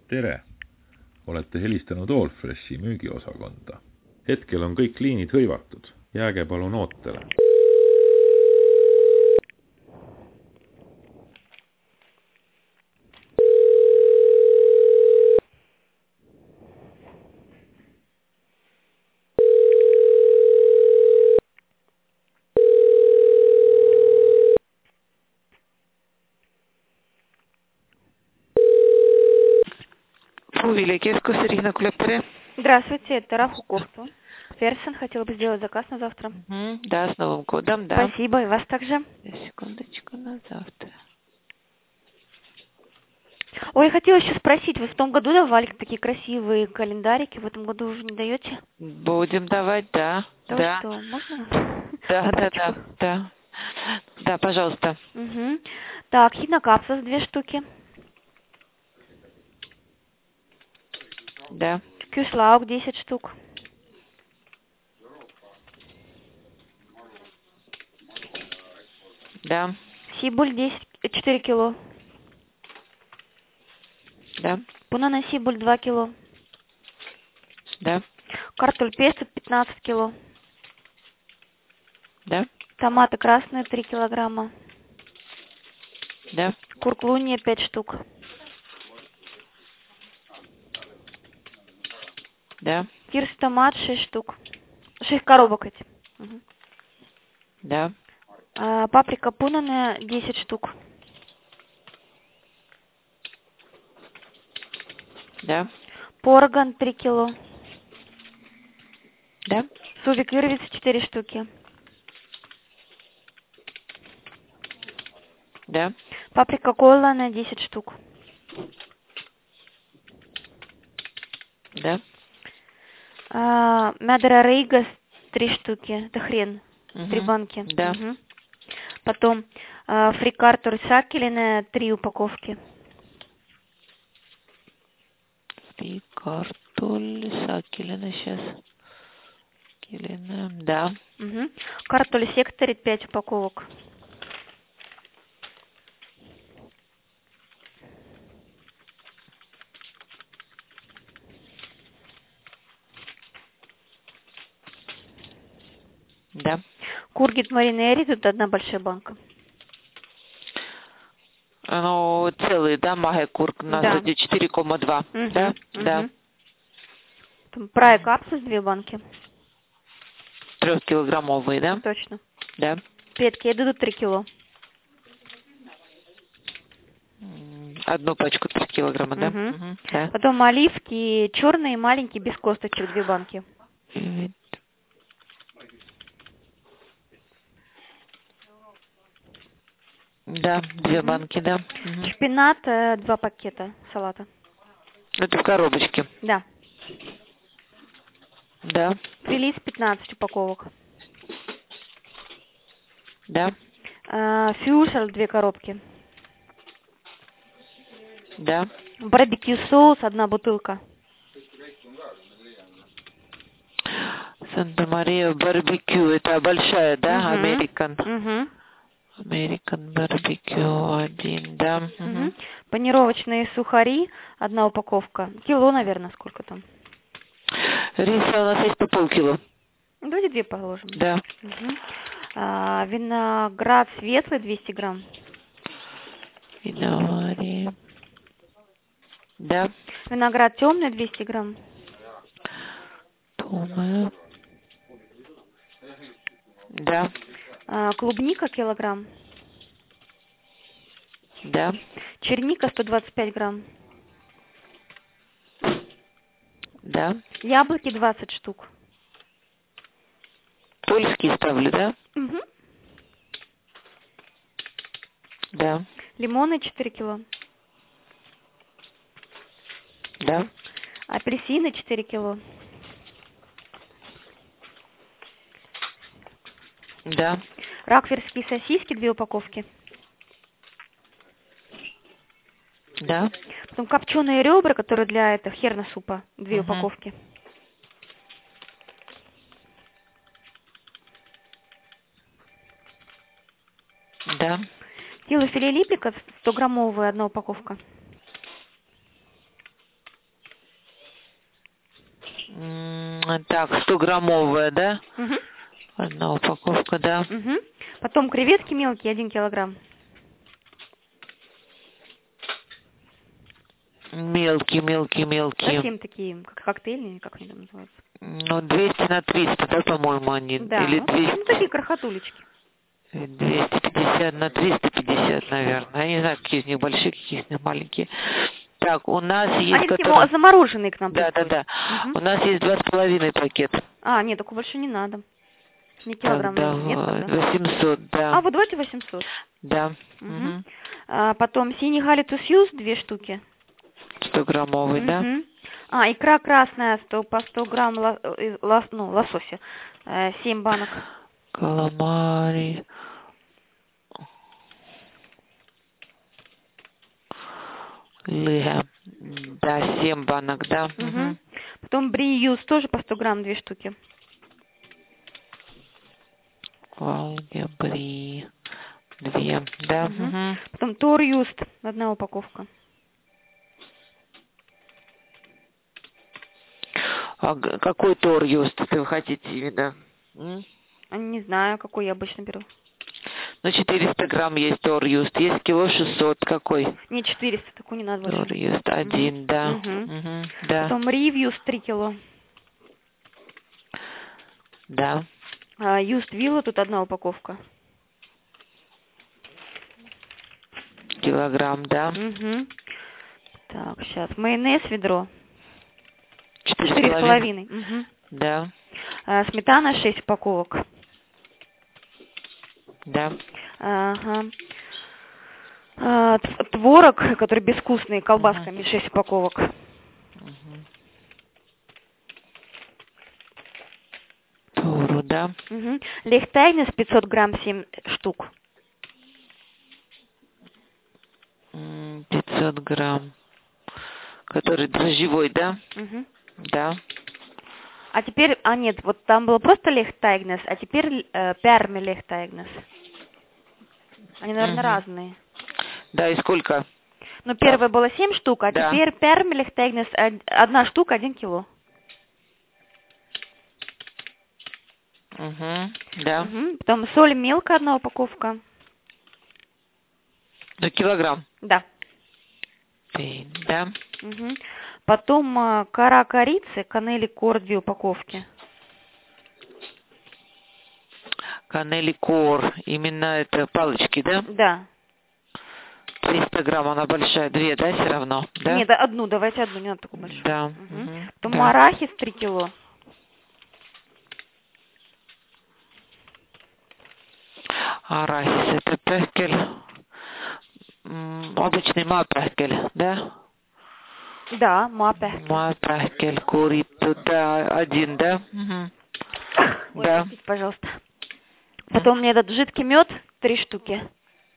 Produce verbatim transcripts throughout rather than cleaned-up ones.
Tere! Olete helistanud Allfreshi müügiosakonda. Hetkel on kõik liinid hõivatud. Jääge palun ootele. Кескус, Ирина Кулептере. Здравствуйте, это Рафукурту. Ферсон, хотела бы сделать заказ на завтра. Угу, да, с Новым годом, да. Спасибо, и вас также. Секундочку, на завтра. Ой, я хотела еще спросить, вы в том году давали такие красивые календарики, в этом году уже не даете? Будем давать, да. Да, да. что, можно? Да, да, да, да. Да, пожалуйста. Угу. Так, хинокапсус две штуки. Да. Кюшлаук десять штук. Да. Сибуль десять, четыре кило. Да. Пунана сибуль два кило. Да. Картуль песто пятнадцать кило. Да. Томаты красные три килограмма. Да. Курклуния пять штук. Да. Кирс томат шесть штук. шесть коробок эти. Угу. Да. А, паприка пунаная десять штук. Да. Порган три кило. Да. Сувик ирвиц четыре штуки. Да. Паприка койлана десять штук. Да. А, Мядра рейгас три штуки. Это хрен. Угу. Три банки. Да. Угу. Потом а, фрикартур сакелиная три упаковки. Фрикартуль сакелиная сейчас. Келина, да. Угу. Картуль секторит пять упаковок. Да. Кургит маринери, тут одна большая банка. Ну, целый, да, магекурк на Да. четыре и два. Угу. Да? Угу. Да. Прай капсус две банки. Трехкилограммовые, да? Точно. Да. Петки идут три кило. Одну пачку три килограмма, да? Угу. Угу. Да. Потом оливки черные, маленькие, без косточек, две банки. Да, две Угу. банки, да. Угу. Шпинат, э, два пакета салата. Это в коробочке. Да. Да. Фелис пятнадцать упаковок. Да. Э, фьюшер две коробки. Да. Барбекю соус одна бутылка. Санта-Мария барбекю. Это большая, да? Американ. Угу. Американ барбекю один, да. Угу. Угу. Панировочные сухари одна упаковка. Кило, наверное, сколько там? Риса у нас есть по полкило. Давайте две положим. Да. Угу. А, виноград светлый двести грамм. Виноград. Да. Виноград темный двести грамм. Думаю. Да. А, клубника килограмм. Да. Черника сто двадцать пять грамм. Да. Яблоки двадцать штук. Польские ставлю, да? Угу. Да. Лимоны четыре кило. Да. Апельсины четыре кило. Да. Ракверские сосиски две упаковки. Да. Потом копченые ребра, которые для этого херна супа, две Угу. упаковки. Да. Кило филе липика сто граммовая одна упаковка. Так, сто граммовая, да? Угу. Одна упаковка, да. Угу. Потом креветки мелкие, один килограмм. Мелкие, мелкие, мелкие. Совсем такие, как коктейльные, как они там называются. Ну, двести на триста, да, по-моему, они? Да. Или двести? Ну, такие крохотулечки. двести пятьдесят на триста пятьдесят, наверное. Я не знаю, какие из них большие, какие из них маленькие. Так, у нас есть... Они такие которые... замороженные к нам Да, да, приходят. да. Угу. У нас есть два с половиной пакета. А, нет, такого больше не надо. Не килограмм, Тогда нет тогда? восемьсот, да. А, вот давайте восемьсот. Да. Угу. Угу. А, потом синий халитус юз, две штуки. сто граммовый, Угу. да? А, икра красная, сто, по сто грамм ло, э, лос, ну, лосося. Э, семь банок. Каламари. Лыга. Да, семь банок, да. Угу. Угу. Потом бри юз тоже по сто грамм, две штуки. Валгебри. Две, да. Угу. Угу. Потом тор юст, одна упаковка. А г- какой тор юст вы хотите именно? М? А, не знаю, какой я обычно беру. Ну, четыреста грамм есть тор юст. Есть кило шестьсот. Какой? Не, четыреста, такой не надо Тор больше. юст один, да. Угу. Угу. Да. Потом ривьюз три кило. Да. А, юст вилла, тут одна упаковка. Килограмм, да. Угу. Так, сейчас. Майонез ведро. Четыре Четыре с с половиной. Угу. Да. А, сметана шесть упаковок. Да. Ага. А, т- творог, который безвкусный, колбасками, шесть упаковок. Угу. Туру, да. Угу. Лехтайнес пятьсот грамм, семь штук. М, пятьсот грамм. Который дрожжевой, да? Угу. Да. А теперь, а нет, вот там было просто лехтайгнес, а теперь э, перми лехтайгнес. Они, наверное, Мгм. разные. Да, и сколько? Ну, первое было семь штук, а Да. теперь перми лехтайгнес од- одна штука, один кило. Угу. Да. Угу. Потом соль мелкая, одна упаковка. Ну, килограмм. Да. Ты, да. Угу. Потом э, кора корицы, канели кор, две упаковки. Канели кор. Именно это палочки, да? Да. триста грамм, она большая. Две, да, все равно? Да? Нет, одну, давайте одну, не надо такую большую. Да. Угу. Мгм. Потом Да. арахис три кило. Арахис, это пехкель. М, Обычный мапехкель, да? Да, мапехки. Мапехкель, курицу, да, один, да? Мгм. Ой, Да. простите, пожалуйста. Потом мне этот жидкий мед, три штуки.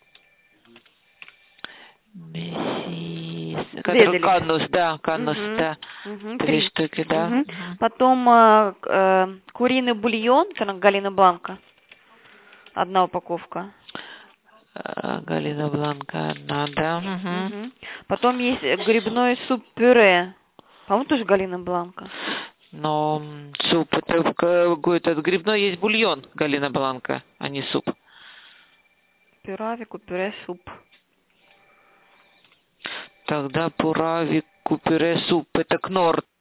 Мессис. Который Веделик. канус, да, канус, Мгм. да. Мгм, Три штуки, да. Мгм. Мгм. Потом э, к- э, куриный бульон, Галина Бланка. Одна упаковка. А, Галина Бланка, одна, да. Мгм. Мгм. Потом есть э, грибной суп-пюре. По-моему, тоже Галина Бланка. Но м, суп, это какой-то грибной есть бульон, Галина Бланка, а не суп. Пюравику, пюре, суп. Тогда пуравик, пюре, суп, это кнор.